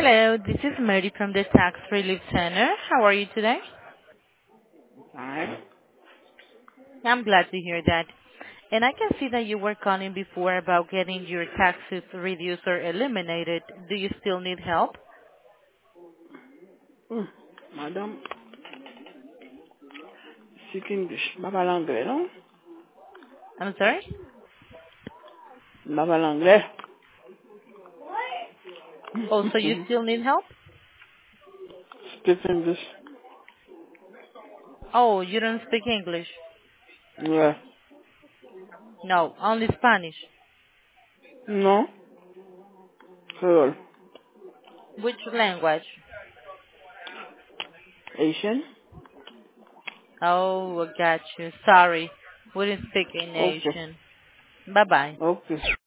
Hello, this is Mary from the Tax Relief Center. How are you today? Alright. I'm glad to hear that. And I can see that you were calling before about getting your taxes reduced or eliminated. Do you still need help? Hmm. Madame, speak English. Baba l'anglais, non? I'm sorry? Baba l'anglais. Oh, so you still need help? Speak English. Oh, you don't speak English? Yeah. No, only Spanish. Non? Creole. Which language? Haitian? Oh, I got you. Sorry. We didn't speak in Okay. Asian. Bye-bye. Okay.